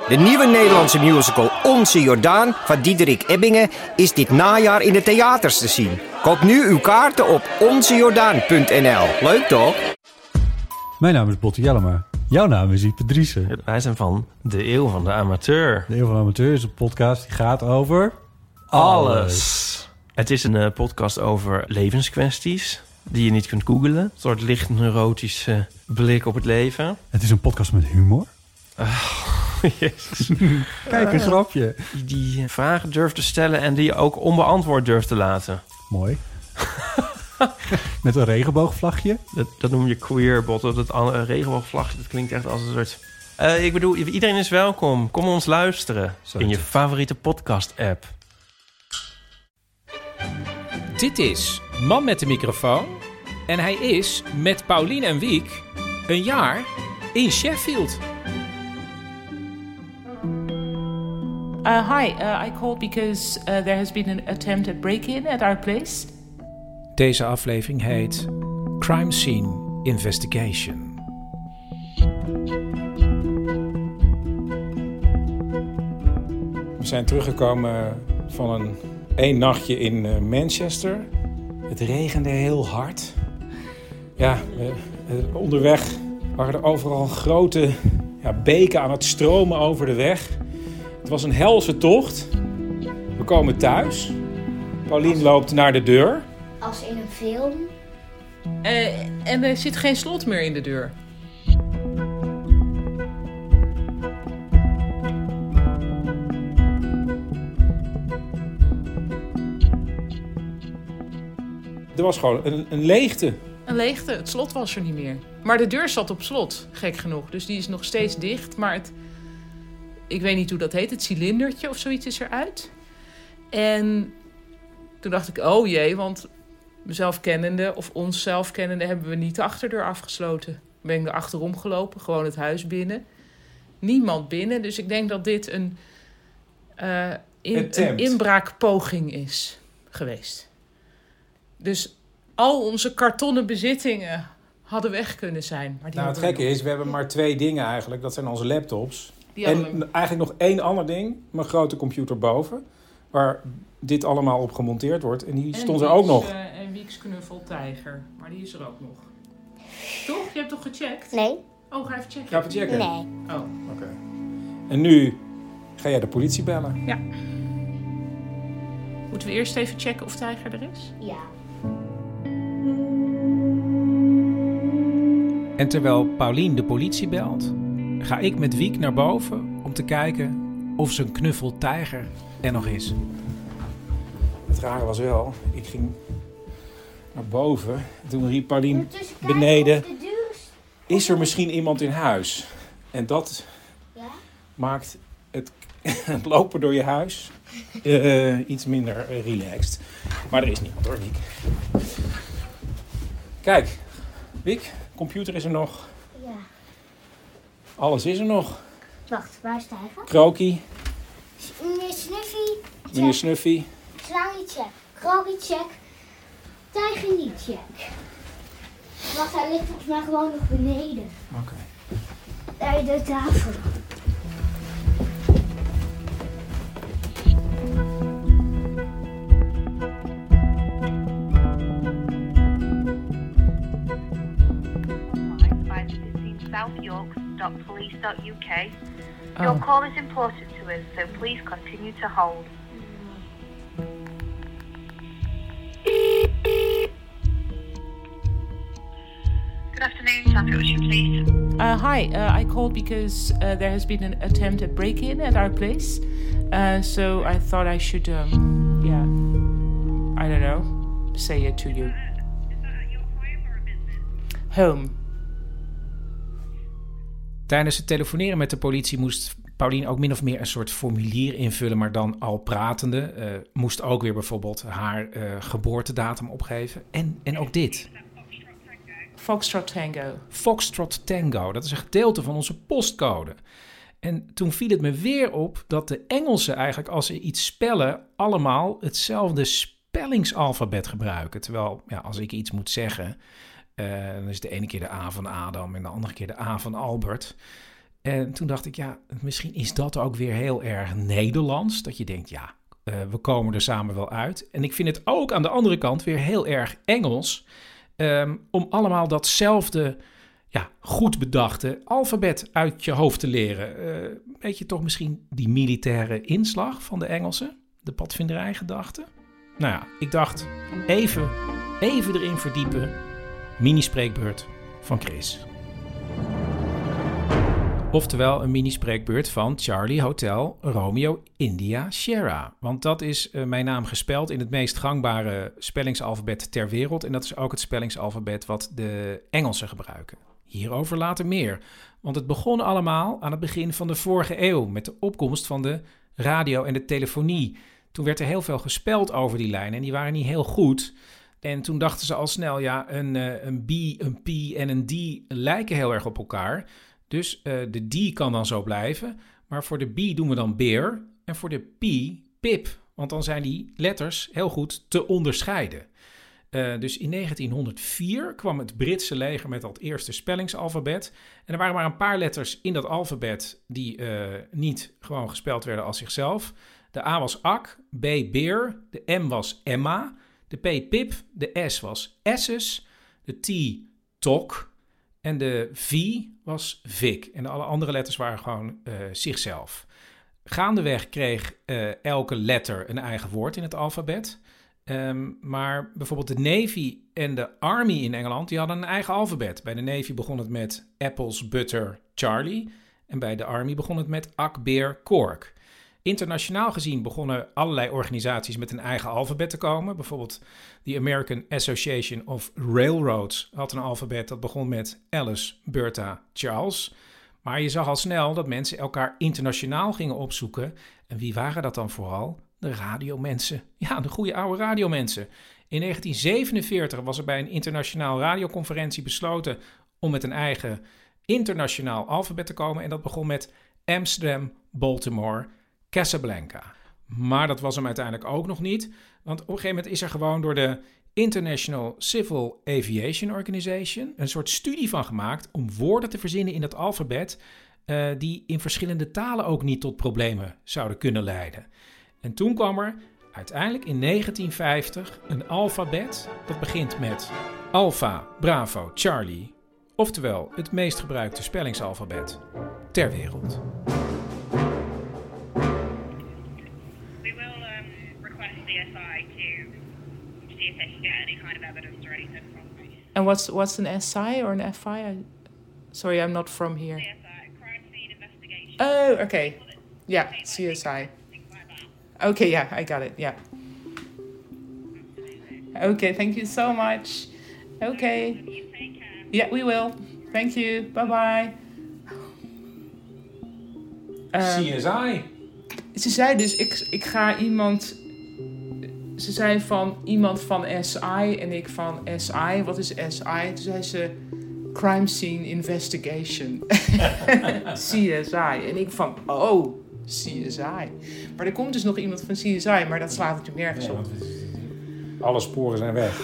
De nieuwe Nederlandse musical Onze Jordaan van Diederik Ebbingen is dit najaar in de theaters te zien. Koop nu uw kaarten op onzejordaan.nl. Leuk toch? Mijn naam is Botte Jellema. Jouw naam is Ipe Driessen. Wij zijn van De Eeuw van de Amateur. De Eeuw van de Amateur is een podcast die gaat over... alles. Het is een podcast over levenskwesties die je niet kunt googlen. Een soort licht neurotische blik op het leven. Het is een podcast met humor. Jezus. Kijk, een grapje. Die vragen durft te stellen en die je ook onbeantwoord durft te laten. Mooi. Met een regenboogvlagje. Dat noem je queer, Botte. Dat regenboogvlagje, dat klinkt echt als een soort... ik bedoel, iedereen is welkom. Kom ons luisteren in je favoriete podcast-app. Dit is Man met de microfoon. En hij is met Paulien en Wiek een jaar in Sheffield. Hi, I called because there has been an attempted break-in at our place. Deze aflevering heet Crime Scene Investigation. We zijn teruggekomen van één nachtje in Manchester. Het regende heel hard. Ja, onderweg waren er overal grote beken aan het stromen over de weg. Het was een helse tocht. We komen thuis. Paulien loopt naar de deur. Als in een film. En er zit geen slot meer in de deur. Er was gewoon een leegte. Een leegte, het slot was er niet meer. Maar de deur zat op slot, gek genoeg. Dus die is nog steeds dicht. Maar ik weet niet hoe dat heet, het cilindertje of zoiets is eruit. En toen dacht ik, oh jee, want mezelf kennende of onszelf kennende hebben we niet de achterdeur afgesloten. Ben ik er achterom gelopen, gewoon het huis binnen. Niemand binnen, dus ik denk dat dit een inbraakpoging is geweest. Dus al onze kartonnen bezittingen hadden weg kunnen zijn. Maar het gekke is, we hebben maar 2 dingen eigenlijk. Dat zijn onze laptops. En eigenlijk nog 1 ander ding. Mijn grote computer boven. Waar dit allemaal op gemonteerd wordt. En die stond er ook nog. En Wieks knuffeltijger. Maar die is er ook nog. Toch? Je hebt toch gecheckt? Nee. Oh, ga even checken. Ga even checken? Nee. Oh. Oké. En nu ga jij de politie bellen. Ja. Moeten we eerst even checken of Tijger er is? Ja. En terwijl Paulien de politie belt, ga ik met Wiek naar boven om te kijken of zijn knuffeltijger er nog is. Het rare was wel, ik ging naar boven. Toen riep Paulien beneden, is er misschien iemand in huis? En dat maakt het lopen door je huis iets minder relaxed. Maar er is niemand hoor, Wiek. Kijk, Wiek, computer is er nog. Ja. Alles is er nog. Wacht, waar is Tijger? Krokie. Meneer Snuffy. Meneer Snuffy. Slangie check. Krokie check. Tijger niet check. Wacht, hij ligt volgens mij gewoon nog beneden. Oké. Bij de tafel. southyorks.police.uk. Your call is important to us, so please continue to hold. Good afternoon, South Yorkshire Police. Hi, I called because there has been an attempted break-in at our place. So I thought I should, I don't know, say it to you. Is that at your home or a business? Home. Tijdens het telefoneren met de politie moest Paulien ook min of meer een soort formulier invullen, maar dan al pratende. Moest ook weer bijvoorbeeld haar geboortedatum opgeven. En ook dit. Foxtrot Tango. Foxtrot Tango, dat is een gedeelte van onze postcode. En toen viel het me weer op dat de Engelsen eigenlijk, als ze iets spellen, allemaal hetzelfde spellingsalfabet gebruiken. Terwijl, als ik iets moet zeggen, dan is de ene keer de A van Adam en de andere keer de A van Albert. En toen dacht ik, misschien is dat ook weer heel erg Nederlands. Dat je denkt, we komen er samen wel uit. En ik vind het ook aan de andere kant weer heel erg Engels. Om allemaal datzelfde goed bedachte alfabet uit je hoofd te leren. Weet je toch misschien die militaire inslag van de Engelsen? De padvinderijgedachte? Nou ja, ik dacht even erin verdiepen. Mini-spreekbeurt van Chris. Oftewel een mini-spreekbeurt van Charlie Hotel Romeo India Sierra. Want dat is mijn naam gespeld in het meest gangbare spellingsalfabet ter wereld. En dat is ook het spellingsalfabet wat de Engelsen gebruiken. Hierover later meer. Want het begon allemaal aan het begin van de vorige eeuw met de opkomst van de radio en de telefonie. Toen werd er heel veel gespeld over die lijnen en die waren niet heel goed. En toen dachten ze al snel, een B, een P en een D lijken heel erg op elkaar. Dus de D kan dan zo blijven. Maar voor de B doen we dan beer en voor de P pip. Want dan zijn die letters heel goed te onderscheiden. Dus in 1904 kwam het Britse leger met dat eerste spellingsalfabet. En er waren maar een paar letters in dat alfabet die niet gewoon gespeld werden als zichzelf. De A was ak, B beer, de M was Emma, de P pip, de S was Esses, de T tok en de V was Vic. En alle andere letters waren gewoon zichzelf. Gaandeweg kreeg elke letter een eigen woord in het alfabet. Maar bijvoorbeeld de Navy en de Army in Engeland, die hadden een eigen alfabet. Bij de Navy begon het met apples, butter, Charlie. En bij de Army begon het met ak, beer, kork. Internationaal gezien begonnen allerlei organisaties met een eigen alfabet te komen. Bijvoorbeeld de American Association of Railroads had een alfabet dat begon met Alice, Bertha, Charles. Maar je zag al snel dat mensen elkaar internationaal gingen opzoeken. En wie waren dat dan vooral? De radiomensen. Ja, de goede oude radiomensen. In 1947 was er bij een internationaal radioconferentie besloten om met een eigen internationaal alfabet te komen. En dat begon met Amsterdam, Baltimore, Casablanca. Maar dat was hem uiteindelijk ook nog niet. Want op een gegeven moment is er gewoon door de International Civil Aviation Organization een soort studie van gemaakt om woorden te verzinnen in dat alfabet die in verschillende talen ook niet tot problemen zouden kunnen leiden. En toen kwam er uiteindelijk in 1950 een alfabet dat begint met Alpha, Bravo, Charlie. Oftewel het meest gebruikte spellingsalfabet ter wereld. We will request CSI to see if they can get any kind of evidence or anything from me. And what's an SI or an FI? Sorry, I'm not from here. CSI, crime scene investigation. Oh, okay. Yeah, CSI. Okay, yeah, I got it, yeah. Okay, thank you so much. Okay. Yeah, we will. Thank you. Bye-bye. CSI. Ze zei dus, ik ga iemand... Ze zei van iemand van SI en ik van SI. Wat is SI? Toen zei ze Crime Scene Investigation. CSI. En ik van, oh, CSI. Maar er komt dus nog iemand van CSI, maar dat slaat natuurlijk nergens op. Alle sporen zijn weg.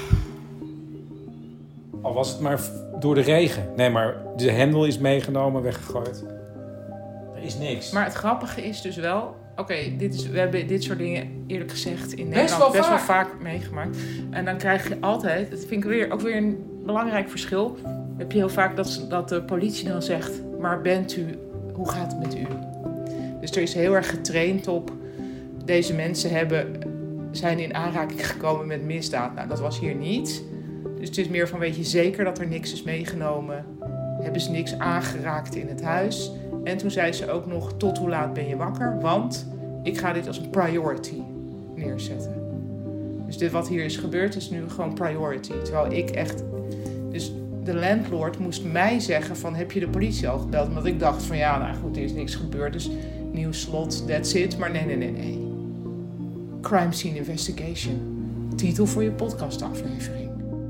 Al was het maar door de regen. Nee, maar de hendel is meegenomen, weggegooid. Er is niks. Maar het grappige is dus wel... Oké, we hebben dit soort dingen eerlijk gezegd in Nederland best wel vaak meegemaakt. En dan krijg je altijd... Dat vind ik ook weer een belangrijk verschil. Dan heb je heel vaak dat de politie dan zegt... Maar hoe gaat het met u? Dus er is heel erg getraind op... Deze mensen zijn in aanraking gekomen met misdaad. Nou, dat was hier niet. Dus het is meer van, weet je zeker dat er niks is meegenomen? Hebben ze niks aangeraakt in het huis? En toen zei ze ook nog, tot hoe laat ben je wakker? Want ik ga dit als een priority neerzetten. Dus dit wat hier is gebeurd is nu gewoon priority. Terwijl ik echt... Dus de landlord moest mij zeggen van, heb je de politie al gebeld? Omdat ik dacht van, ja, nou goed, er is niks gebeurd. Dus nieuw slot, that's it. Maar nee. Crime Scene Investigation. Titel voor je podcastaflevering.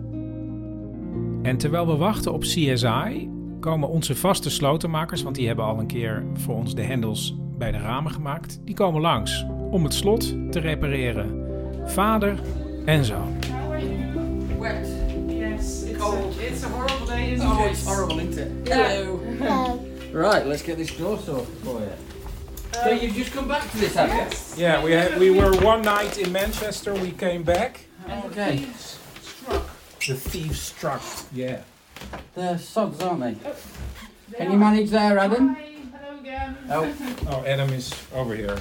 En terwijl we wachten op CSI... komen onze vaste slotenmakers, want die hebben al een keer voor ons de hendels bij de ramen gemaakt. Die komen langs om het slot te repareren. Vader en zoon. Wet. Yes, it's a horrible day, isn't it? Oh, it's horrible, isn't it? Hello. Right, let's get this door sorted for you. So you've just come back to this, have you? Yeah, we were one night in Manchester. We came back. Okay. The thieves struck. Yeah. They're sods, aren't they? Can you manage there, Adam? Hi, hello again. Oh, Adam is over here.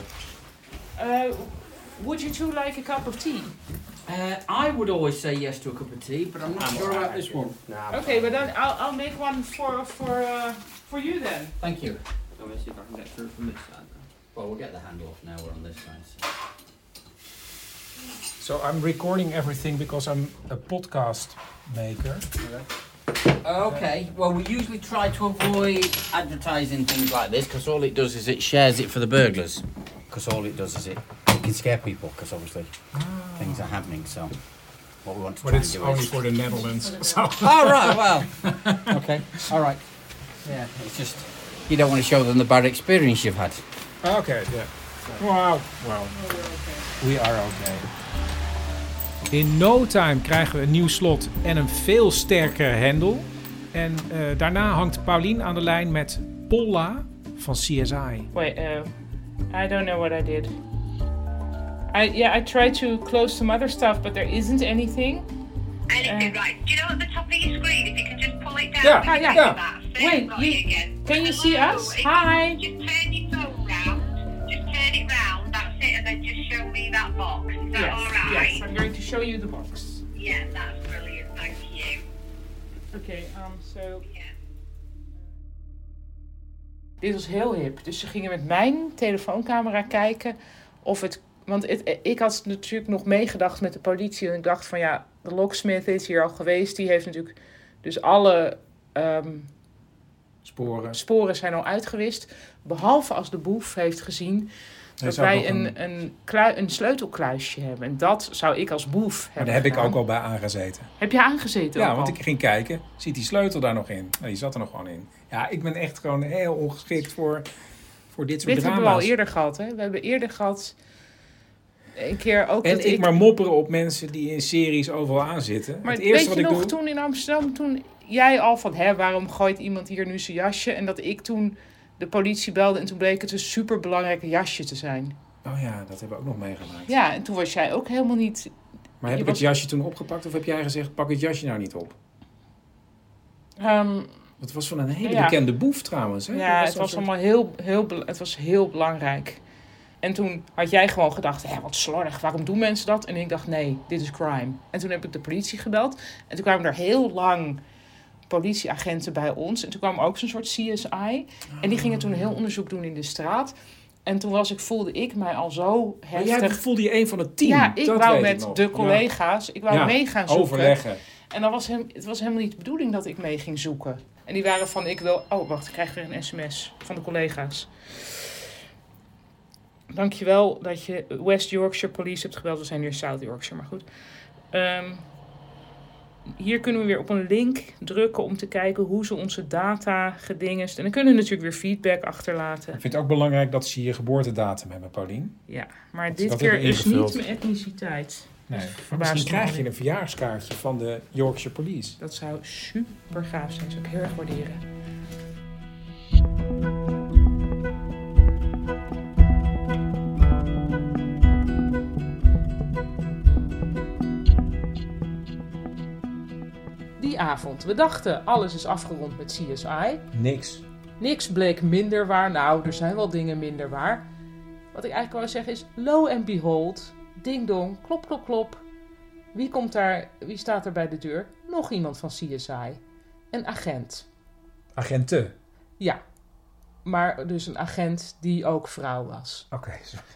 Would you two like a cup of tea? I would always say yes to a cup of tea, but I'm not sure about this one. Okay, but then I'll make one for you then. Thank you. So let's see if I can get through from this side. Well, we'll get the handle off now. We're on this side. So I'm recording everything because I'm a podcast maker. Okay. Well, we usually try to avoid advertising things like this because all it does is it shares it for the burglars. Because all it does is it can scare people because obviously things are happening. So what we want to try and do is... But it's only for the Netherlands. So. Oh, right. Well. Okay. All right. Yeah. It's just you don't want to show them the bad experience you've had. Okay, yeah. Wow. Well, we are okay. In no time krijgen we een nieuw slot en een veel sterkere hendel. En daarna hangt Paulien aan de lijn met Polla van CSI. Wait, I don't know what I did. I tried to close some other stuff, but there isn't anything. Anything, right. Do you know at the top of your screen, if you can just pull it down? Yeah. Wait, can you see us? Hi. Just turn your phone round. Just turn it round. That's it. And then just show me that box. Is that all right? Yes, I'm going to show you the box. Yeah, that's brilliant. Thank you. Okay, so... Yeah. Dit was heel hip. Dus ze gingen met mijn telefooncamera kijken of het... Want ik had natuurlijk nog meegedacht met de politie. En ik dacht van ja, de locksmith is hier al geweest. Die heeft natuurlijk... Dus alle sporen zijn al uitgewist. Behalve als de boef heeft gezien dat wij een sleutelkluisje hebben. En dat zou ik als boef hebben. Maar daar heb ik gedaan. ook al bij aangezeten. Heb je aangezeten? Ja, ook want al? ik ging kijken. Ziet die sleutel daar nog in? Nou, die zat er nog gewoon in. Ja, ik ben echt gewoon heel ongeschikt voor dit soort Dit drama's. hebben we al eerder gehad, hè? We hebben eerder gehad... Een keer ook En dat ik maar mopperen op mensen die in series overal aanzitten. Maar het eerste weet je wat nog, ik doe... toen in Amsterdam, toen jij al van... waarom gooit iemand hier nu zijn jasje? En dat ik toen de politie belde en toen bleek het een superbelangrijk jasje te zijn. Oh ja, dat hebben we ook nog meegemaakt. Ja, en toen was jij ook helemaal niet... Maar heb ik het jasje toen opgepakt of heb jij gezegd, pak het jasje nou niet op? Het was van een hele bekende boef trouwens. Hè? Ja, het was allemaal heel belangrijk. En toen had jij gewoon gedacht, wat slordig, waarom doen mensen dat? En ik dacht, nee, dit is crime. En toen heb ik de politie gebeld. En toen kwamen er heel lang politieagenten bij ons. En toen kwam ook zo'n soort CSI. En die gingen toen een heel onderzoek doen in de straat. En toen voelde ik mij al zo heftig. Maar jij voelde je een van het team. Ja, ik wou met de collega's, ik wou mee gaan zoeken. Overleggen. En het was helemaal niet de bedoeling dat ik mee ging zoeken. En die waren van, ik krijg weer een sms van de collega's. Dankjewel dat je West Yorkshire Police hebt gebeld. We zijn hier South Yorkshire, maar goed. Hier kunnen we weer op een link drukken om te kijken hoe ze onze data gedingest. En dan kunnen we natuurlijk weer feedback achterlaten. Ik vind het ook belangrijk dat ze je geboortedatum hebben, Paulien. Ja, maar dit keer is niet mijn etniciteit. Nee, maar misschien krijg je een verjaarskaartje van de Yorkshire Police. Dat zou super gaaf zijn. Dat zou ik heel erg waarderen. Die avond. We dachten, alles is afgerond met CSI. Niks bleek minder waar. Nou, er zijn wel dingen minder waar. Wat ik eigenlijk wou zeggen is, lo and behold, ding dong, klop, klop, klop. Wie staat er bij de deur? Nog iemand van CSI. Een agent. Agenten? Ja. Maar dus een agent die ook vrouw was. Oké.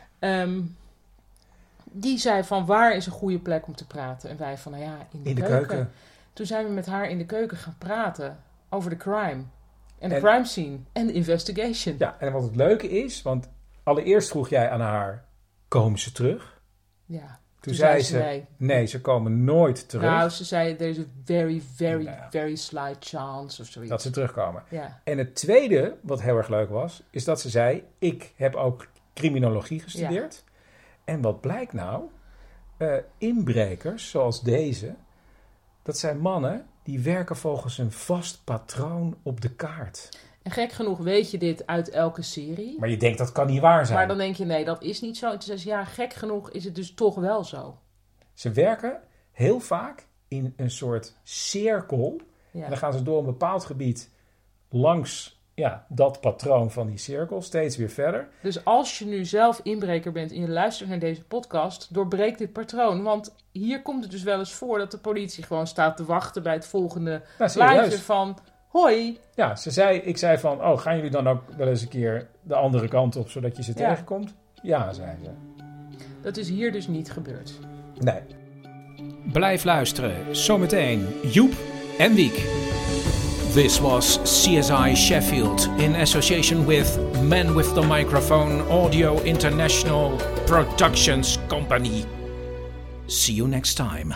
Die zei van, waar is een goede plek om te praten? En wij van, in de keuken. Toen zijn we met haar in de keuken gaan praten over de crime. En de crime scene. En de investigation. Ja, en wat het leuke is, want allereerst vroeg jij aan haar, komen ze terug? Ja. Toen zei ze, nee, ze komen nooit terug. Nou, ze zei, there's a very, very, very slight chance of zoiets. Dat ze terugkomen. Ja. En het tweede, wat heel erg leuk was, is dat ze zei, ik heb ook criminologie gestudeerd. Ja. En wat blijkt nou? Inbrekers, zoals deze, dat zijn mannen die werken volgens een vast patroon op de kaart. En gek genoeg weet je dit uit elke serie. Maar je denkt, dat kan niet waar zijn. Maar dan denk je, nee, dat is niet zo. En toen zei ze, ja, gek genoeg is het dus toch wel zo. Ze werken heel vaak in een soort cirkel. Ja. En dan gaan ze door een bepaald gebied langs dat patroon van die cirkel steeds weer verder. Dus als je nu zelf inbreker bent en je luistert naar deze podcast, doorbreek dit patroon. Want hier komt het dus wel eens voor dat de politie gewoon staat te wachten bij het volgende plaatje van... Hoi. Ja, ik zei van, gaan jullie dan ook wel eens een keer de andere kant op, zodat je ze tegenkomt? Ja, zei ze. Dat is hier dus niet gebeurd. Nee. Blijf luisteren. Zometeen Joep en Wiek. This was CSI Sheffield in association with Man with the Microphone Audio International Productions Company. See you next time.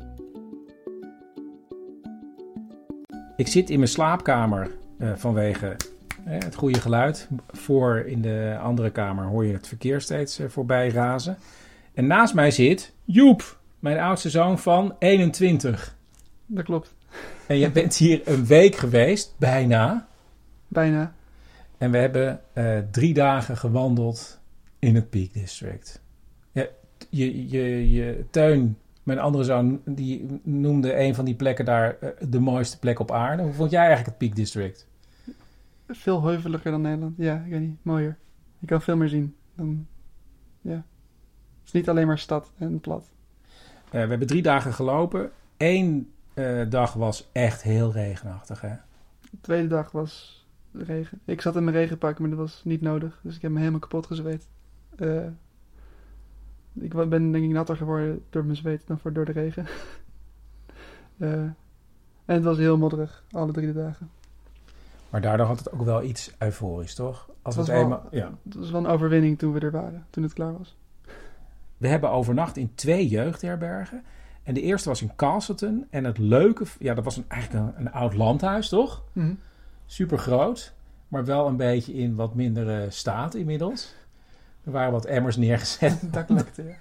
Ik zit in mijn slaapkamer vanwege het goede geluid. Voor in de andere kamer hoor je het verkeer steeds voorbij razen. En naast mij zit Joep, mijn oudste zoon van 21. Dat klopt. En je bent hier een week geweest, bijna. Bijna. En we hebben 3 dagen gewandeld in het Peak District. Ja, je Teun, mijn andere zoon, die noemde een van die plekken daar de mooiste plek op aarde. Hoe vond jij eigenlijk het Peak District? Veel heuveliger dan Nederland. Ja, ik weet niet. Mooier. Je kan veel meer zien. Het is niet alleen maar stad en plat. We hebben 3 dagen gelopen. 1 dag was echt heel regenachtig, hè? De tweede dag was regen. Ik zat in mijn regenpak, maar dat was niet nodig. Dus ik heb me helemaal kapot gezweet. Ik ben denk ik natter geworden door mijn zweet dan door de regen. En het was heel modderig, alle 3 dagen. Maar daardoor had het ook wel iets euforisch, toch? Het was wel een overwinning toen we er waren, toen het klaar was. We hebben overnacht in 2 jeugdherbergen. En de eerste was in Castleton. En het leuke... Ja, dat was eigenlijk een oud landhuis, toch? Mm-hmm. Super groot. Maar wel een beetje in wat mindere staat inmiddels. Er waren wat emmers neergezet. Dat klopt, ja.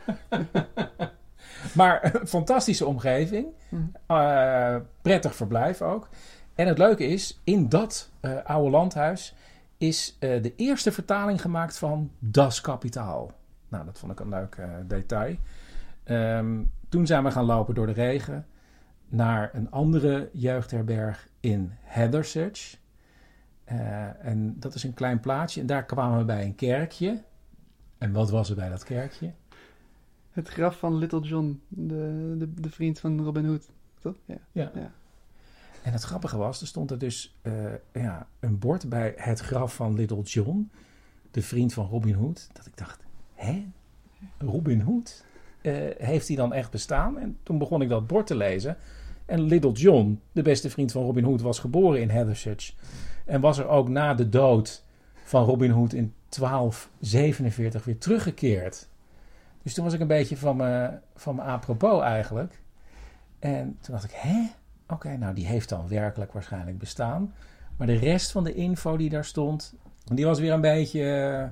Maar een fantastische omgeving. Prettig verblijf ook. En het leuke is, in dat oude landhuis is de eerste vertaling gemaakt van Das Kapitaal. Nou, dat vond ik een leuk detail. Toen zijn we gaan lopen door de regen naar een andere jeugdherberg in Hathersage. En dat is een klein plaatsje. En daar kwamen we bij een kerkje. En wat was er bij dat kerkje? Het graf van Little John, de vriend van Robin Hood. Toch? Ja. En het grappige was, er stond er dus een bord bij het graf van Little John, de vriend van Robin Hood. Dat ik dacht, Robin Hood? Heeft hij dan echt bestaan? En toen begon ik dat bord te lezen. En Little John, de beste vriend van Robin Hood, was geboren in Hathersage. En was er ook na de dood van Robin Hood in 1247 weer teruggekeerd. Dus toen was ik een beetje van me apropos eigenlijk. En toen dacht ik, Oké, nou die heeft dan werkelijk waarschijnlijk bestaan. Maar de rest van de info die daar stond, die was weer een beetje,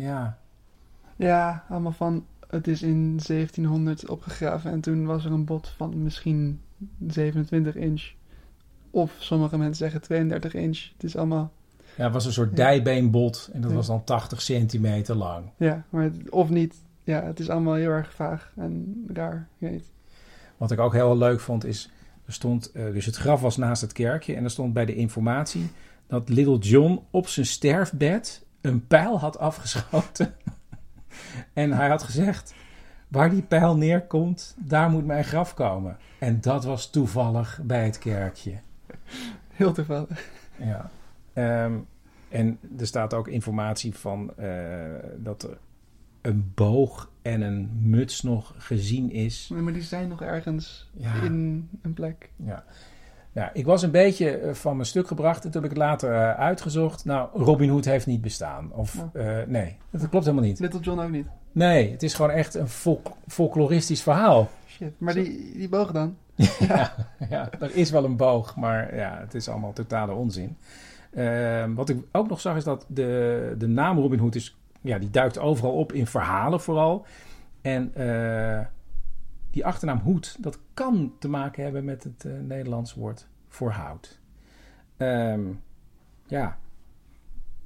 Ja, allemaal van, het is in 1700 opgegraven en toen was er een bod van misschien 27 inch. Of sommige mensen zeggen 32 inch. Het is allemaal... Ja, het was een soort dijbeenbod en dat was dan 80 centimeter lang. Ja, maar of niet. Ja, het is allemaal heel erg vaag en raar. Ik weet niet. Wat ik ook heel leuk vond is, er stond, dus het graf was naast het kerkje en er stond bij de informatie dat Little John op zijn sterfbed een pijl had afgeschoten. En hij had gezegd, waar die pijl neerkomt, daar moet mijn graf komen. En dat was toevallig bij het kerkje. Heel toevallig. Ja. En er staat ook informatie van dat er een boog en een muts nog gezien is. Maar die zijn nog ergens in een plek. Ja. Ja, ik was een beetje van mijn stuk gebracht en toen heb ik het later uitgezocht. Nou, Robin Hood heeft niet bestaan. Of nee, dat klopt helemaal niet. Little John ook niet? Nee, het is gewoon echt een folkloristisch verhaal. Shit, maar die boog dan? ja, er is wel een boog, maar ja, het is allemaal totale onzin. Wat ik ook nog zag is dat de naam Robin Hood is, die duikt overal op in verhalen vooral. En die achternaam Hood, dat kan te maken hebben met het Nederlands woord voor hout.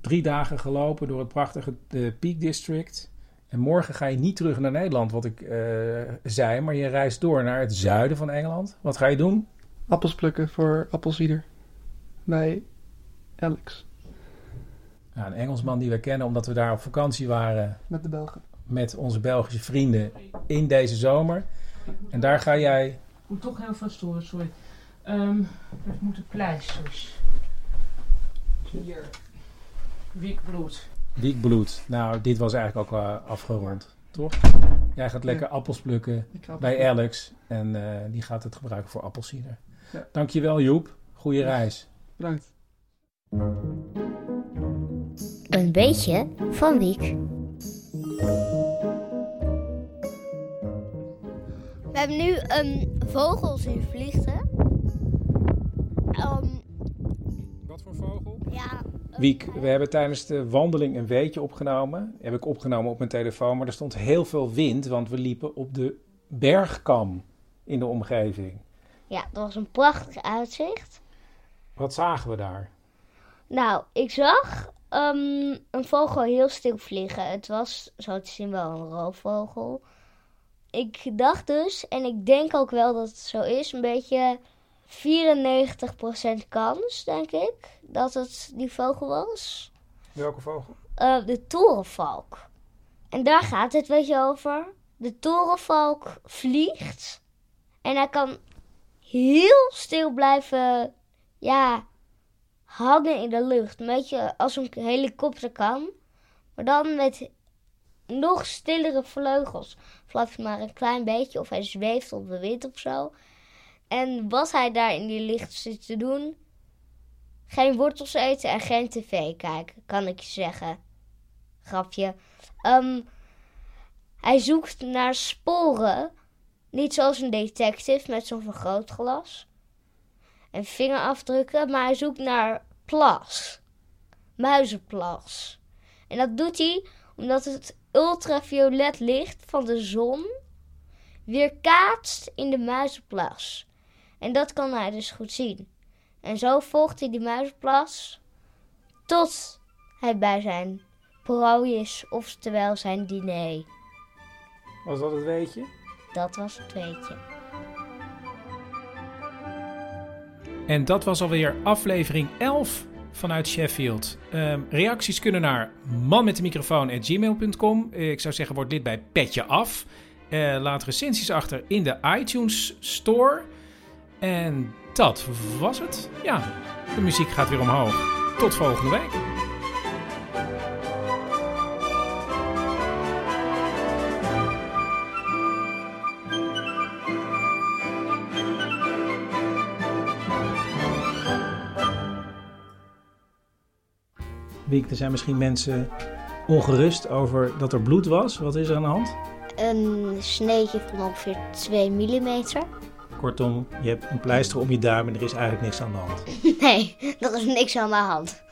3 dagen gelopen door het prachtige Peak District. En morgen ga je niet terug naar Nederland, wat ik zei. Maar je reist door naar het zuiden van Engeland. Wat ga je doen? Appels plukken voor appelsieder. Bij Alex. Ja, een Engelsman die we kennen omdat we daar op vakantie waren. Met de Belgen. Met onze Belgische vrienden in deze zomer. En daar ga jij... Ik moet toch heel veel storen, sorry. Er moeten pleisters. Hier. Wiekbloed. Wiekbloed. Nou, dit was eigenlijk ook afgerond, toch? Jij gaat lekker appels plukken bij Alex. En die gaat het gebruiken voor appelsieder. Ja. Dankjewel Joep. Goeie reis. Bedankt. Een beetje van Wiek. We hebben nu vogels in vliegen. Wat voor vogel? Ja. Wiek, we hebben tijdens de wandeling een weetje opgenomen. Heb ik opgenomen op mijn telefoon, maar er stond heel veel wind, want we liepen op de bergkam in de omgeving. Ja, dat was een prachtig uitzicht. Wat zagen we daar? Nou, ik zag een vogel heel stil vliegen. Het was zo te zien wel een roofvogel. Ik dacht dus, en ik denk ook wel dat het zo is, een beetje 94% kans, denk ik, dat het die vogel was. Welke vogel? De torenvalk. En daar gaat het, weet je, over. De torenvalk vliegt en hij kan heel stil blijven, hangen in de lucht. Een beetje als een helikopter kan, maar dan met nog stillere vleugels. Flapt maar een klein beetje of hij zweeft op de wind of zo. En wat hij daar in die licht zit te doen, geen wortels eten en geen tv kijken, kan ik je zeggen. Grapje. Hij zoekt naar sporen, niet zoals een detective met zo'n vergrootglas en vingerafdrukken, maar hij zoekt naar plas. Muizenplas. En dat doet hij omdat het ultraviolet licht van de zon weerkaatst in de muizenplas. En dat kan hij dus goed zien. En zo volgt hij die muizenplas tot hij bij zijn prooi is, oftewel zijn diner. Was dat het weetje? Dat was het weetje. En dat was alweer aflevering 11 vanuit Sheffield. Reacties kunnen naar manmetdemicrofoon@gmail.com. Ik zou zeggen, word lid bij Petje Af. Laat recensies achter in de iTunes Store. En dat was het. Ja, de muziek gaat weer omhoog. Tot volgende week. Wiek, er zijn misschien mensen ongerust over dat er bloed was. Wat is er aan de hand? Een sneetje van ongeveer 2 millimeter. Kortom, je hebt een pleister om je duim en er is eigenlijk niks aan de hand. Nee, er is niks aan de hand.